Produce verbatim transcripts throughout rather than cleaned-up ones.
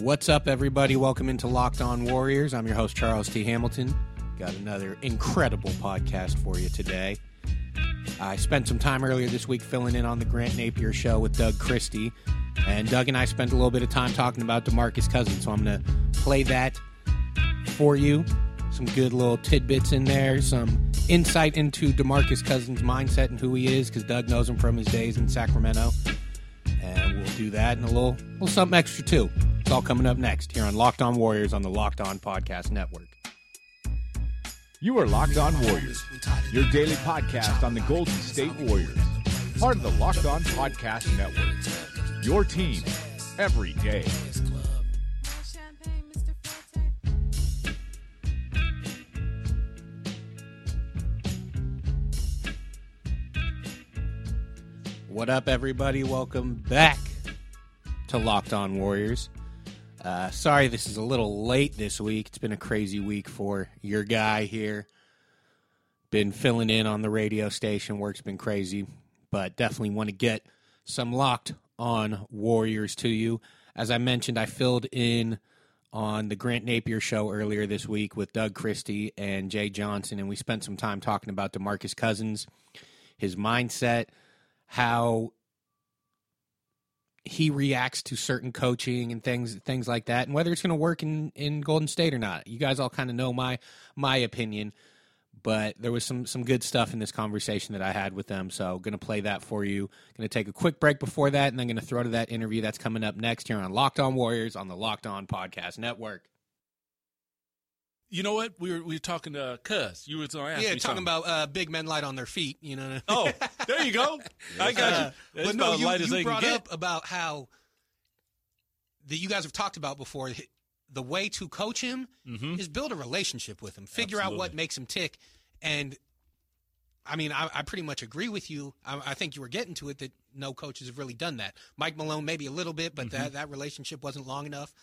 What's up, everybody? Welcome into Locked On Warriors. I'm your host, Charles T. Hamilton. Got another incredible podcast for you today. I spent some time earlier this week filling in on the Grant Napier show with Doug Christie, and Doug and I spent a little bit of time talking about DeMarcus Cousins, so I'm going to play that for you. Some good little tidbits in there, some insight into DeMarcus Cousins' mindset and who he is, because Doug knows him from his days in Sacramento. And we'll do that and a little, little something extra, too. It's all coming up next here on Locked On Warriors on the Locked On Podcast Network. You are Locked On Warriors, your daily podcast on the Golden State Warriors. Part of the Locked On Podcast Network. Your team every day. What up, everybody? Welcome back to Locked On Warriors. Uh, sorry this is a little late this week. It's been a crazy week for your guy here. Been filling in on the radio station. Work's been crazy, but definitely want to get some Locked On Warriors to you. As I mentioned, I filled in on the Grant Napier show earlier this week with Doug Christie and Jay Johnson, and we spent some time talking about DeMarcus Cousins, his mindset, how he reacts to certain coaching and things things like that, and whether it's going to work in, in Golden State or not. You guys all kind of know my my opinion, but there was some some good stuff in this conversation that I had with them, so going to play that for you. Going to take a quick break before that, and then going to throw to that interview that's coming up next here on Locked On Warriors on the Locked On Podcast Network. You know what? We were we were talking to Cuz. You were going to ask Yeah, me talking something. about uh, big men light on their feet, you know. Oh, there you go. I got Uh, you. It's but no, about you, light as you they brought can get. up about how that you guys have talked about before. The way to coach him Mhm. is build a relationship with him, figure out what Absolutely. makes him tick. And I mean, I, I pretty much agree with you. I, I think you were getting to it that no coaches have really done that. Mike Malone maybe a little bit, but Mm-hmm. that that relationship wasn't long enough.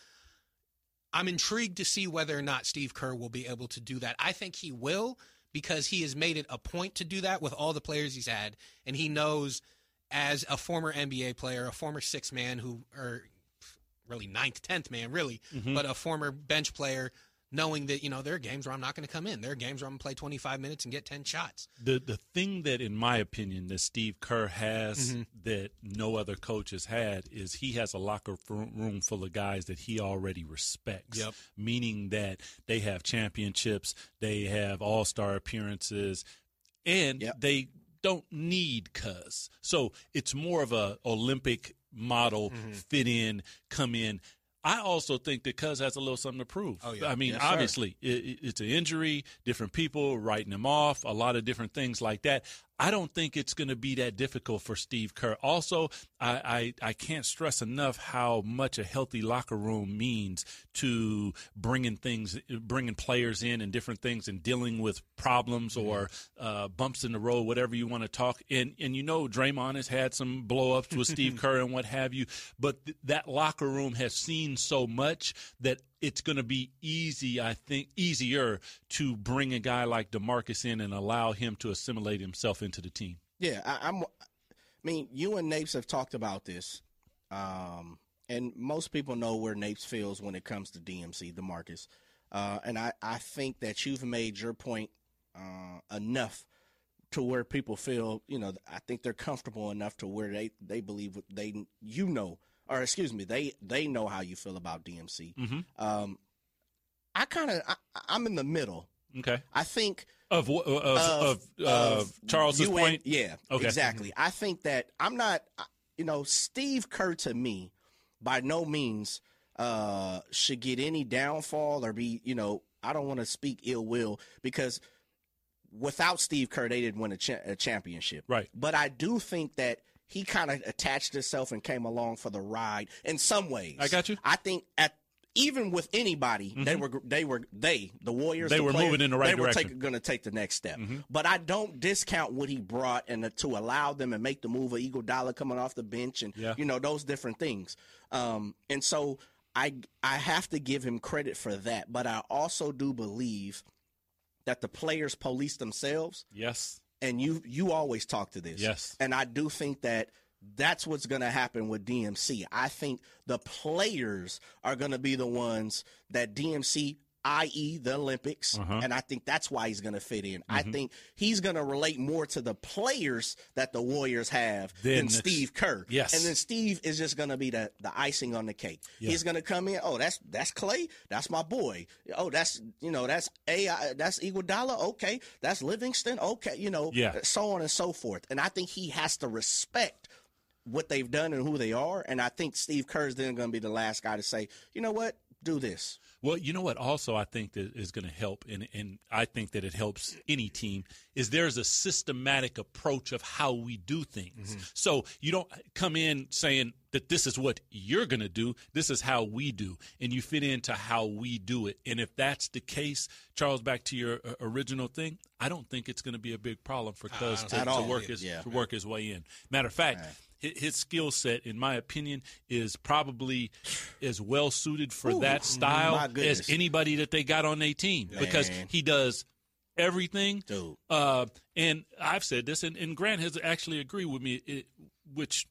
I'm intrigued to see whether or not Steve Kerr will be able to do that. I think he will, because he has made it a point to do that with all the players he's had, and he knows, as a former N B A player, a former sixth man who, or really ninth, tenth man, really, Mhm. but a former bench player, knowing that, you know, there are games where I'm not going to come in. There are games where I'm going to play twenty-five minutes and get ten shots. The the thing that, in my opinion, that Steve Kerr has Mhm. that no other coach has had is he has a locker room full of guys that he already respects. Yep. Meaning that they have championships, they have all-star appearances, and Yep. they don't need Cuz. So it's more of a Olympic model, Mhm. fit in, come in. I also think that Cuz has a little something to prove. Oh, yeah. I mean, Yes, sir. obviously, it, it- it's an injury, different people writing him off, a lot of different things like that. I don't think it's going to be that difficult for Steve Kerr. Also, I, I, I can't stress enough how much a healthy locker room means to bringing things, bringing players in and different things and dealing with problems or uh, bumps in the road, whatever you want to talk. And, and you know, Draymond has had some blow-ups with Steve Kerr and what have you, but th- that locker room has seen so much that it's going to be easy, I think, easier to bring a guy like DeMarcus in and allow him to assimilate himself into the team. Yeah, I, I'm. I mean, you and Napes have talked about this, um, and most people know where Napes feels when it comes to D M C, DeMarcus. Uh, and I, I think that you've made your point uh, enough to where people feel, you know, I think they're comfortable enough to where they, they believe they, you know, or excuse me, they, they know how you feel about D M C. Mm-hmm. Um, I kind of, I'm in the middle. Okay. I think Of wh- of of, of, uh, of Charles's you point. and- yeah, Okay. exactly. I think that I'm not, you know, Steve Kerr to me, by no means uh, should get any downfall or be, you know, I don't want to speak ill will because without Steve Kerr, they didn't win a, cha- a championship. Right. But I do think that he kind of attached himself and came along for the ride in some ways. I got you. I think at even with anybody, they Mhm. were they were they the Warriors. They the were players, moving in the right they direction. They were going to take the next step. Mhm. But I don't discount what he brought and to allow them and make the move of Iguodala coming off the bench and Yeah. you know those different things. Um, and so I I have to give him credit for that. But I also do believe that the players police themselves. Yes. And you you always talk to this. Yes. And I do think that that's what's going to happen with D M C. I think the players are going to be the ones that D M C, that is the Olympics, uh-huh. and I think that's why he's going to fit in. Mm-hmm. I think he's going to relate more to the players that the Warriors have then than Steve Kerr. Yes. And then Steve is just going to be the, the icing on the cake. Yeah. He's going to come in, oh, that's that's Clay, that's my boy. Oh, that's, you know, that's A I, that's Iguodala, okay. That's Livingston, okay, you know, yeah. so on and so forth. And I think he has to respect what they've done and who they are, and I think Steve Kerr is then going to be the last guy to say, you know what, do this. Well, you know what also I think that is going to help, and, and I think that it helps any team, is there's a systematic approach of how we do things. Mm-hmm. So you don't come in saying that this is what you're going to do, this is how we do, and you fit into how we do it. And if that's the case, Charles, back to your uh, original thing, I don't think it's going to be a big problem for Cuz uh, to, to, work his, yeah. to work his way in. Matter of fact, right. His skill set, in my opinion, is probably as well suited for Ooh, that style as anybody that they got on their team, Man. because he does everything. Dude. Uh, and I've said this, and, and Grant has actually agreed with me, it, which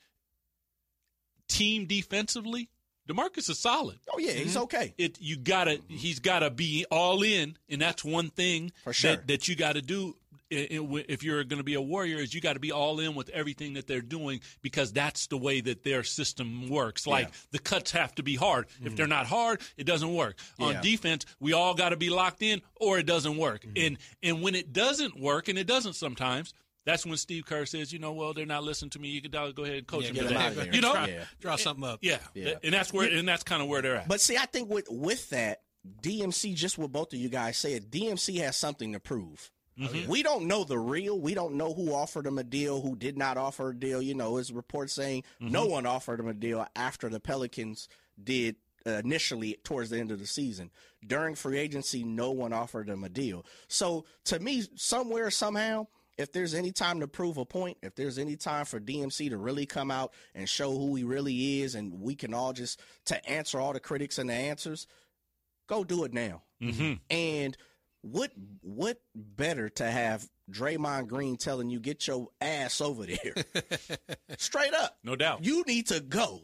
team defensively, DeMarcus is solid. Oh yeah, he's okay. It you gotta he's gotta be all in, and that's one thing for sure. that, that you got to do. If you're going to be a Warrior, is you got to be all in with everything that they're doing, because that's the way that their system works. Like yeah. the cuts have to be hard. Mm-hmm. If they're not hard, it doesn't work. Yeah. On defense, we all got to be locked in, or it doesn't work. Mm-hmm. And and when it doesn't work, and it doesn't sometimes, that's when Steve Kerr says, you know, well, they're not listening to me. You can go ahead and coach yeah, them. Out there. You know, Try, yeah. draw something up. Yeah. yeah, and that's where, and that's kind of where they're at. But see, I think with with that, D M C, just what both of you guys said, D M C has something to prove. Mm-hmm. We don't know the real. We don't know who offered him a deal, who did not offer a deal. You know, his report saying mm-hmm. no one offered him a deal after the Pelicans did uh, initially towards the end of the season. During free agency, no one offered him a deal. So to me, somewhere, somehow, if there's any time to prove a point, if there's any time for D M C to really come out and show who he really is, and we can all just, to answer all the critics and the answers, go do it now. Mm-hmm. And What what better to have Draymond Green telling you, get your ass over there? Straight up. No doubt. You need to go.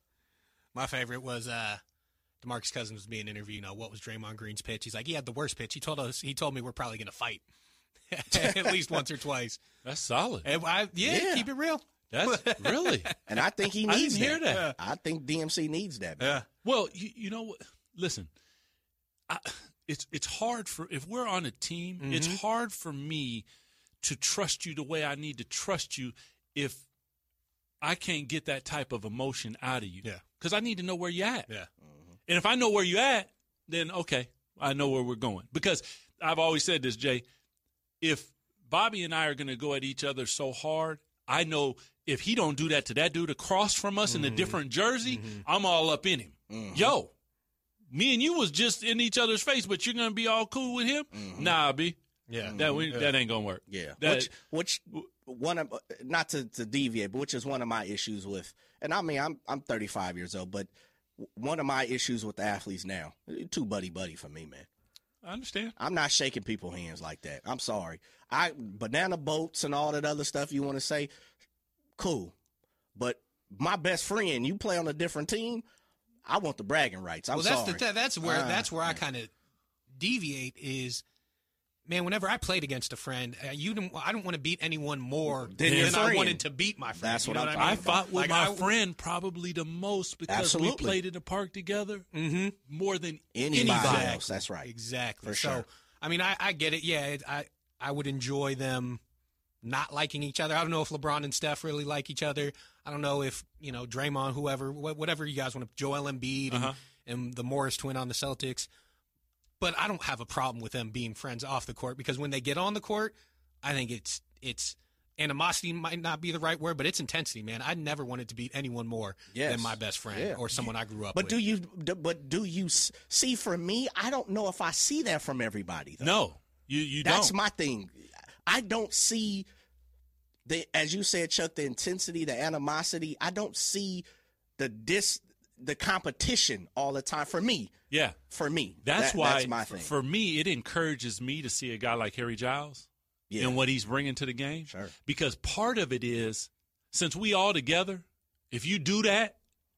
My favorite was uh, DeMarcus Cousins was being interviewed. You know, what was Draymond Green's pitch? He's like, he had the worst pitch. He told us, he told me we're probably going to fight at least once or twice. That's solid. And I, yeah, yeah, keep it real. That's really. And I think he needs I didn't that. hear that. I think D M C needs that. Man. Yeah. Well, you, you know what? Listen, I – It's it's hard for if we're on a team. Mm-hmm. It's hard for me to trust you the way I need to trust you if I can't get that type of emotion out of you. Yeah, because I need to know where you're at. Yeah, mm-hmm. And if I know where you're at, then okay, I know where we're going. Because I've always said this, Jay. If Bobby and I are going to go at each other so hard, I know if he don't do that to that dude across from us mm-hmm. in a different jersey, mm-hmm. I'm all up in him. Mm-hmm. Yo. Me and you was just in each other's face, but you're gonna be all cool with him? Mm-hmm. Nah, B. Yeah, that we, yeah. that ain't gonna work. Yeah, that, which, which one of not to, to deviate, but which is one of my issues with. And I mean, I'm I'm thirty-five years old, but one of my issues with the athletes now, too buddy buddy for me, man. I understand. I'm not shaking people's hands like that. I'm sorry. I banana boats and all that other stuff you want to say, cool, but my best friend, you play on a different team. I want the bragging rights. I'm well, that's sorry. The, that's where uh, that's where I kind of deviate. Is man, whenever I played against a friend, uh, you didn't. I don't want to beat anyone more than, than I wanted to beat my friend. That's you what, know I'm what I mean. mean. I fought with like my I, friend probably the most because absolutely. we played in the park together mm-hmm. more than anybody, anybody else. That's right. Exactly. For so, sure. I mean, I, I get it. Yeah, it, I I would enjoy them not liking each other. I don't know if LeBron and Steph really like each other. I don't know if, you know, Draymond, whoever, whatever you guys want to, Joel Embiid and, uh-huh. and the Morris twin on the Celtics. But I don't have a problem with them being friends off the court, because when they get on the court, I think it's it's animosity might not be the right word, but it's intensity, man. I never wanted to beat anyone more yes. than my best friend yeah. or someone I grew up but with. Do you, but do you see, for me, I don't know if I see that from everybody, though. No, you, you That's don't. my thing. I don't see, the, as you said, Chuck, the intensity, the animosity. I don't see the dis, the competition all the time for me. Yeah. For me. That's that, why, that's my thing. For me, it encourages me to see a guy like Harry Giles yeah. and what he's bringing to the game. Sure. Because part of it is since we all together, if you do that,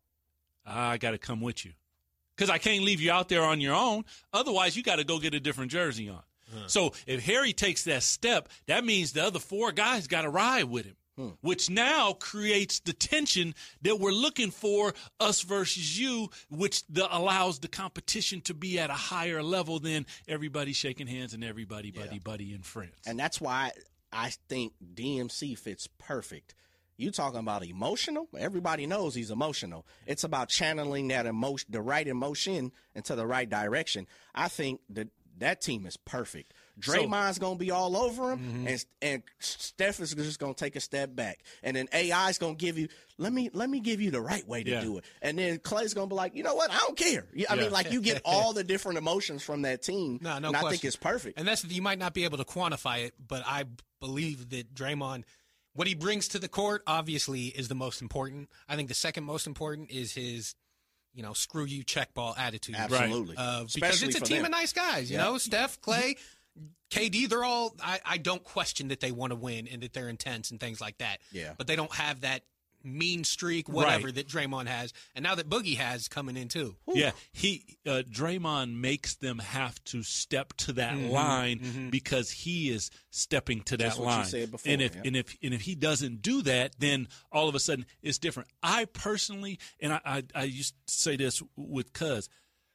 I got to come with you. Because I can't leave you out there on your own. Otherwise, you got to go get a different jersey on. Huh. So if Harry takes that step, that means the other four guys got to ride with him, hmm. which now creates the tension that we're looking for, us versus you, which the, allows the competition to be at a higher level than everybody shaking hands and everybody buddy yeah. buddy and friends. And that's why I think D M C fits perfect. You talking about emotional? Everybody knows he's emotional. It's about channeling that emotion, the right emotion, into the right direction. I think that that team is perfect. Draymond's so, going to be all over him, mm-hmm. and and Steph is just going to take a step back, and then A I's going to give you let me let me give you the right way to yeah. do it, and then Klay's going to be like, you know what, I don't care. I yeah. mean, like you get all the different emotions from that team. No, no and question. I think it's perfect. And that's you might not be able to quantify it, but I believe that Draymond. What he brings to the court, obviously, is the most important. I think the second most important is his, you know, screw you checkball attitude. Absolutely. Uh, because it's a team them. of nice guys, you yeah. know, Steph, Klay, K D, they're all, I, I don't question that they want to win and that they're intense and things like that. Yeah. But they don't have that mean streak, whatever, right. that Draymond has. And now that Boogie has coming in, too. Ooh. Yeah, he uh, Draymond makes them have to step to that mm-hmm. line mm-hmm. because he is stepping to that That's line. What you said before, and if yeah. and if and if he doesn't do that, then all of a sudden it's different. I personally, and I I, I used to say this with Cuz,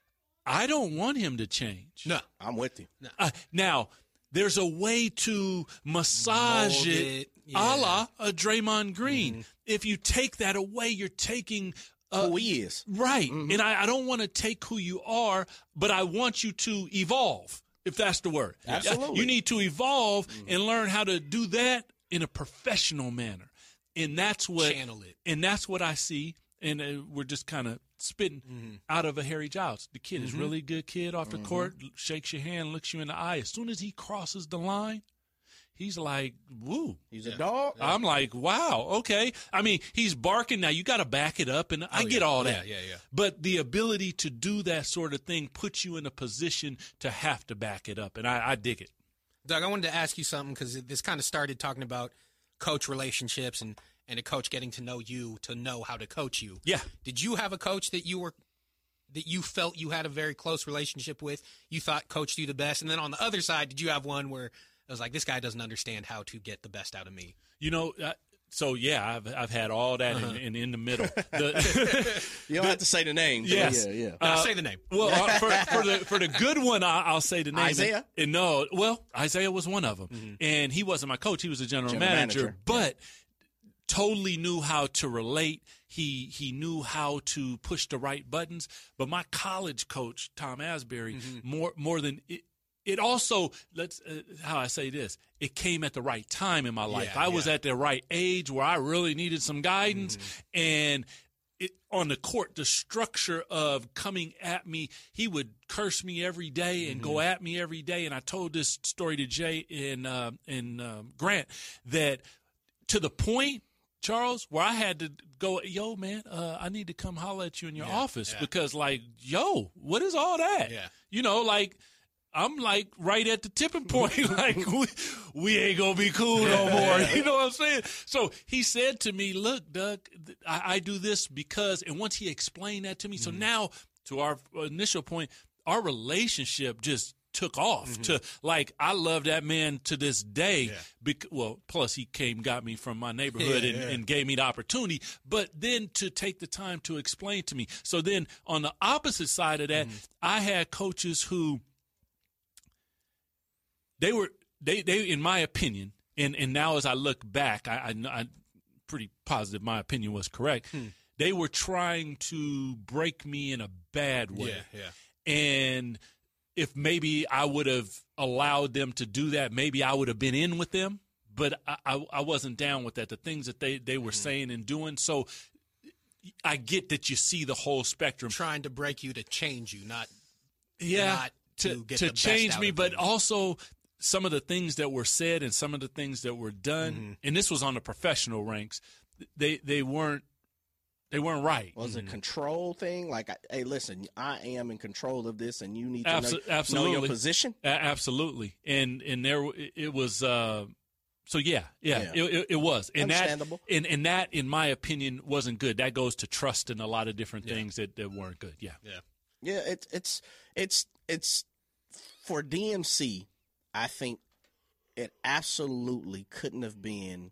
I don't want him to change. No, I'm with you. No. Uh, now, there's a way to massage Mold it, it yeah. a la a Draymond Green. Mm-hmm. If you take that away, you're taking uh, who he is. Right. Mm-hmm. And I, I don't want to take who you are, but I want you to evolve, if that's the word. Absolutely. You need to evolve mm-hmm. and learn how to do that in a professional manner. And that's what channel it. And that's what I see. And uh, we're just kind of spitting mm-hmm. out of a Harry Giles. The kid mm-hmm. is a really good kid off the mm-hmm. court, shakes your hand, looks you in the eye. As soon as he crosses the line, he's like, woo. He's a dog. I'm like, wow, okay. I mean, he's barking. Now, you got to back it up, and I oh, get yeah. all that. Yeah, yeah, yeah. But the ability to do that sort of thing puts you in a position to have to back it up, and I, I dig it. Doug, I wanted to ask you something because this kind of started talking about coach relationships and, and a coach getting to know you to know how to coach you. Yeah. Did you have a coach that you were that you felt you had a very close relationship with, you thought coached you the best? And then on the other side, did you have one where I was like, this guy doesn't understand how to get the best out of me? You know, uh, so yeah, I've I've had all that uh-huh. in, in in the middle. The, you don't the, have to say the name. Yes, yeah, yeah. Uh, say the name. Well, uh, for, for the for the good one, I, I'll say the name. Isaiah. And, and no, well, Isaiah was one of them, mm-hmm. and he wasn't my coach. He was a general, general manager, manager, but totally knew how to relate. He he knew how to push the right buttons. But my college coach, Tom Asbury, mm-hmm. more more than. It, It also, let's uh, how I say this, it came at the right time in my life. Yeah, I was yeah. at the right age where I really needed some guidance. Mm-hmm. And it, on the court, the structure of coming at me, he would curse me every day and mm-hmm. go at me every day. And I told this story to Jay and, uh, and uh, Grant that to the point, Charles, where I had to go, yo, man, uh, I need to come holler at you in your yeah, office yeah. because, like, yo, what is all that? Yeah. You know, like, I'm like right at the tipping point. Like we, we ain't gonna be cool no more. You know what I'm saying? So he said to me, look, Doug, I, I do this because, and once he explained that to me, mm-hmm. so now to our initial point, our relationship just took off mm-hmm. to like, I love that man to this day. Yeah. Bec- well, plus he came, got me from my neighborhood yeah, and, yeah. and gave me the opportunity, but then to take the time to explain to me. So then on the opposite side of that, mm-hmm. I had coaches who, They were they they in my opinion, and, and now as I look back, I, I I'm pretty positive my opinion was correct. Hmm. They were trying to break me in a bad way. Yeah, yeah. And if maybe I would have allowed them to do that, maybe I would have been in with them. But I I, I wasn't down with that. The things that they, they were mm-hmm. saying and doing. So I get that you see the whole spectrum. Trying to break you to change you, not yeah not to, to, get to the change best me, out of but you. also some of the things that were said and some of the things that were done, mm-hmm. and this was on the professional ranks, they they weren't they weren't right. Was it mm-hmm. a control thing? Like, hey, listen, I am in control of this, and you need to Absol- know, absolutely. know your position? A- absolutely. And and there it was uh, So yeah, yeah, Yeah. It, it, it was, and that, Understandable. and, and that, in my opinion, wasn't good. That goes to trust in a lot of different things that, that weren't good. Yeah, Yeah. Yeah, it's it's it's it's for D M C. I think it absolutely couldn't have been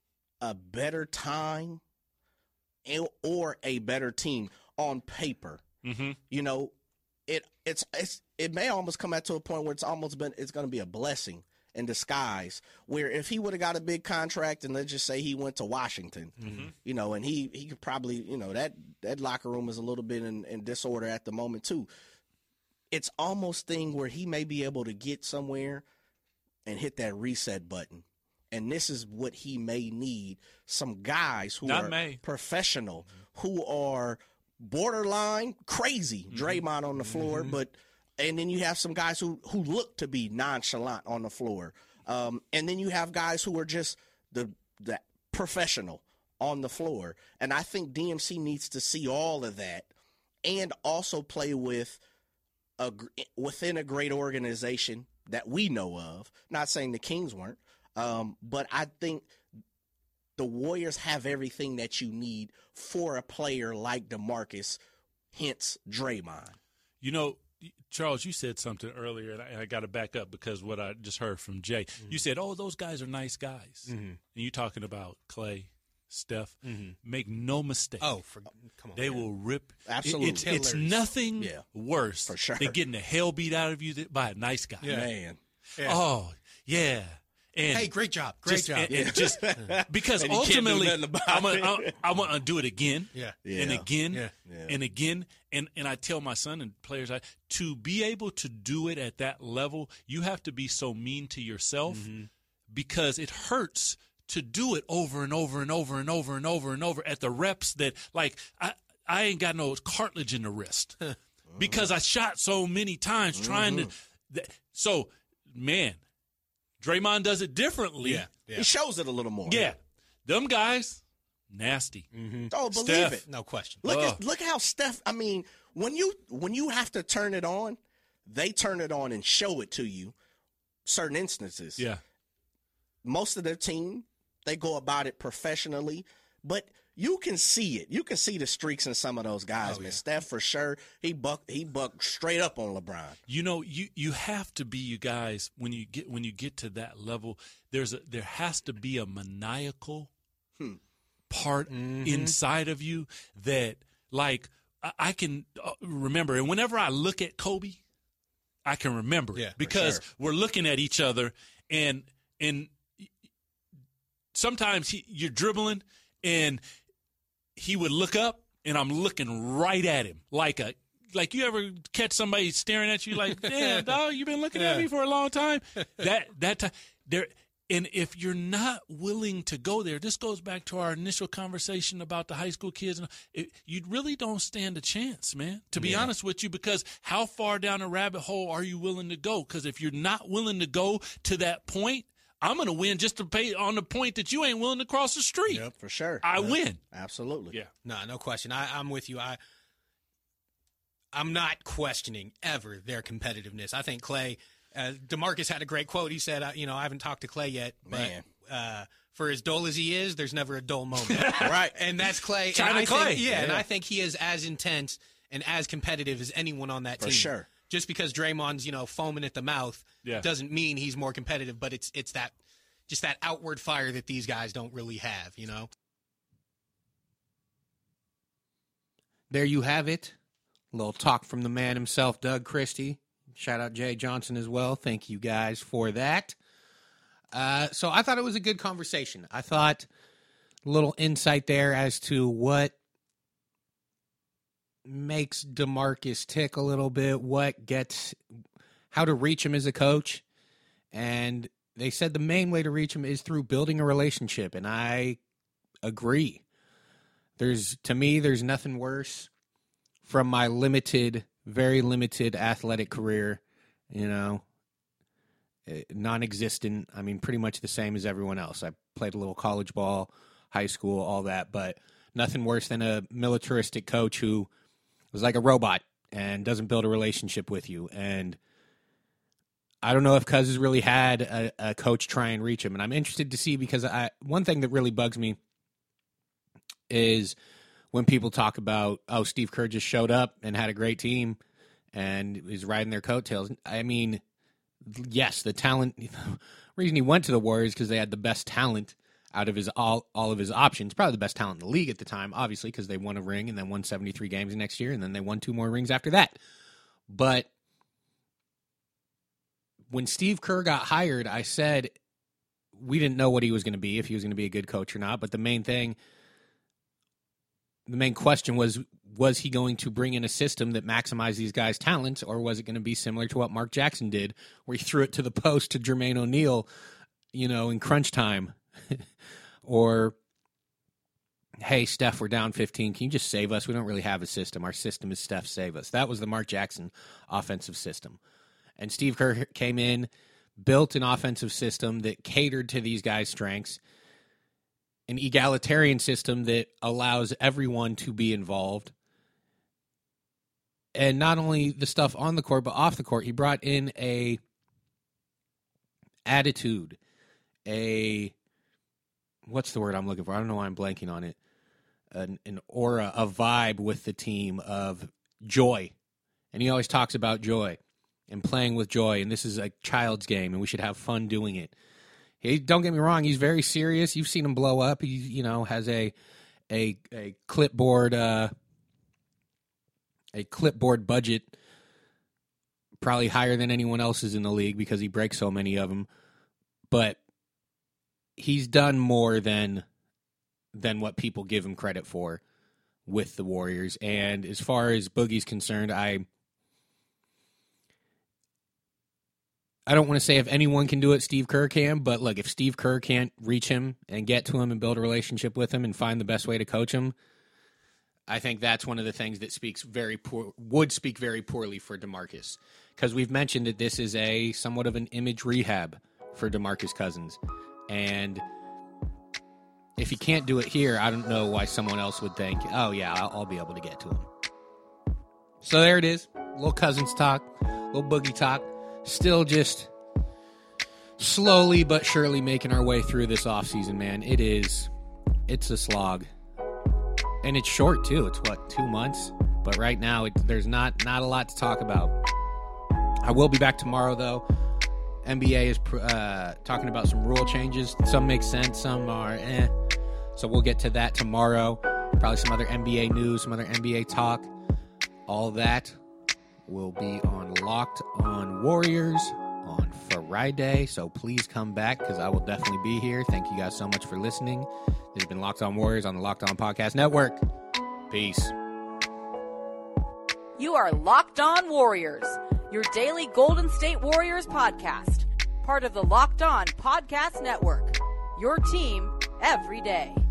a better time and- or a better team on paper. mm-hmm. You know, it it's it's it may almost come out to a point where it's almost been it's going to be a blessing in disguise. Where if he would have got a big contract and let's just say he went to Washington, Mm-hmm. you know, and he he could probably, you know, that that locker room is a little bit in, in disorder at the moment too. It's almost thing where he may be able to get somewhere and hit that reset button. And this is what he may need. Some guys who Not are may. professional, who are borderline crazy. Draymond on the floor, but and then you have some guys who, who look to be nonchalant on the floor. Um, and then you have guys who are just the the professional on the floor. And I think D M C needs to see all of that and also play with a gr- within a great organization that we know of. Not saying the Kings weren't, um, but I think the Warriors have everything that you need for a player like DeMarcus, hence Draymond. You know, Charles, you said something earlier, and I, I got to back up because what I just heard from Jay. Mm-hmm. You said, "Oh, those guys are nice guys," Mm-hmm. and you talking about Clay, Steph. Mm-hmm. Make no mistake. Oh, for, come on. They man. will rip. Absolutely. It- it's, it's Killers. nothing Yeah. worse For sure. than getting the hell beat out of you th- by a nice guy. Yeah. Man. Yeah. Oh, yeah. And Hey, great job. Great just, job. And, and just because And you can't do ultimately, nothing about I'm gonna, it. I'm, I'm gonna do it again. Yeah. And Yeah. again, Yeah. Yeah. and again, and and I tell my son and players, I, to be able to do it at that level, you have to be so mean to yourself Mm-hmm. because it hurts to do it over and over and over and over and over and over at the reps that, like, I I ain't got no cartilage in the wrist because I shot so many times trying to. Th- so, man, Draymond does it differently. Yeah. Yeah. He shows it a little more. Yeah. Them guys, nasty. Oh, believe Steph. it. No question. Look Ugh. at look how Steph. I mean, when you when you have to turn it on, they turn it on and show it to you. Certain instances. Yeah. Most of their team, they go about it professionally, but you can see it. You can see the streaks in some of those guys. Oh, man, yeah. Steph for sure. He bucked. He bucked straight up on LeBron. You know, you you have to be, you guys, when you get when you get to that level, there's a there has to be a maniacal Hmm. part Mm-hmm. inside of you that, like, I, I can uh, remember, and whenever I look at Kobe, I can remember it Yeah, for because sure. we're looking at each other, and and sometimes he, you're dribbling, and he would look up, and I'm looking right at him like a like you ever catch somebody staring at you like, damn, dog, you've been looking at Yeah. me for a long time. That that time there, and if you're not willing to go there, this goes back to our initial conversation about the high school kids. And it, you really don't stand a chance, man. To be honest with you, because how far down a rabbit hole are you willing to go? Because if you're not willing to go to that point, I'm going to win just to pay on the point that you ain't willing to cross the street. Yep. For sure. I win. Absolutely. Yeah. No, no question. I, I'm with you. I, I'm not questioning ever their competitiveness. I think Clay, uh, DeMarcus had a great quote. He said, uh, "You know, I haven't talked to Clay yet, but Man. uh, for as dull as he is, there's never a dull moment." Right. And that's Clay. China and I Clay. Think, yeah, and Yeah. I think he is as intense and as competitive as anyone on that For team. sure. Just because Draymond's, you know, foaming at the mouth Yeah. doesn't mean he's more competitive. But it's it's that just that outward fire that these guys don't really have. You know. There you have it. A little talk from the man himself, Doug Christie. Shout out Jay Johnson as well. Thank you guys for that. Uh, so I thought it was a good conversation. I thought a little insight there as to what makes DeMarcus tick a little bit, what gets, how to reach him as a coach. And they said the main way to reach him is through building a relationship. And I agree. There's, to me, there's nothing worse from my limited, very limited athletic career, you know, eh, non-existent. I mean, pretty much the same as everyone else. I played a little college ball, high school, all that, but nothing worse than a militaristic coach who was like a robot and doesn't build a relationship with you. And I don't know if Cuz has really had a, a coach try and reach him, and I'm interested to see because I one thing that really bugs me is when people talk about, oh, Steve Kerr just showed up and had a great team and is riding their coattails. I mean, yes, the talent. The reason he went to the Warriors because they had the best talent out of his all all of his options, probably the best talent in the league at the time, obviously, because they won a ring and then won seventy-three games next year, and then they won two more rings after that. But when Steve Kerr got hired, I said we didn't know what he was going to be, if he was going to be a good coach or not. But the main thing, the main question was, was he going to bring in a system that maximized these guys' talents, or was it going to be similar to what Mark Jackson did, where he threw it to the post to Jermaine O'Neal, you know, in crunch time? Or, hey, Steph, we're down fifteen. Can you just save us? We don't really have a system. Our system is Steph, save us. That was the Mark Jackson offensive system. And Steve Kerr came in, built an offensive system that catered to these guys' strengths, an egalitarian system that allows everyone to be involved. And not only the stuff on the court, but off the court, he brought in a attitude, a, what's the word I'm looking for? I don't know why I'm blanking on it. An, an aura, a vibe with the team of joy. And he always talks about joy and playing with joy, and this is a child's game, and we should have fun doing it. He, don't get me wrong, he's very serious. You've seen him blow up. He, you know, has a a a clipboard uh, a clipboard budget, probably higher than anyone else's in the league because he breaks so many of them. But he's done more than than what people give him credit for with the Warriors. And as far as Boogie's concerned, I. I don't want to say if anyone can do it, Steve Kerr can, but look, if Steve Kerr can't reach him and get to him and build a relationship with him and find the best way to coach him, I think that's one of the things that speaks very poor, would speak very poorly for DeMarcus, because we've mentioned that this is a somewhat of an image rehab for DeMarcus Cousins, and if he can't do it here, I don't know why someone else would think, oh yeah, I'll, I'll be able to get to him. So there it is, a little Cousins talk, a little Boogie talk. Still just slowly but surely making our way through this offseason, man. It is, it's a slog. And it's short, too. It's, what, two months? But right now, it, there's not, not a lot to talk about. I will be back tomorrow, though. N B A is uh, talking about some rule changes. Some make sense, some are eh. So we'll get to that tomorrow. Probably some other N B A news, some other N B A talk. All that will be on Locked On Warriors on Friday, so please come back because I will definitely be here. Thank you guys so much for listening. This has been Locked On Warriors on the Locked On Podcast Network. Peace. You are Locked On Warriors, your daily Golden State Warriors podcast, part of the Locked On Podcast Network, your team every day.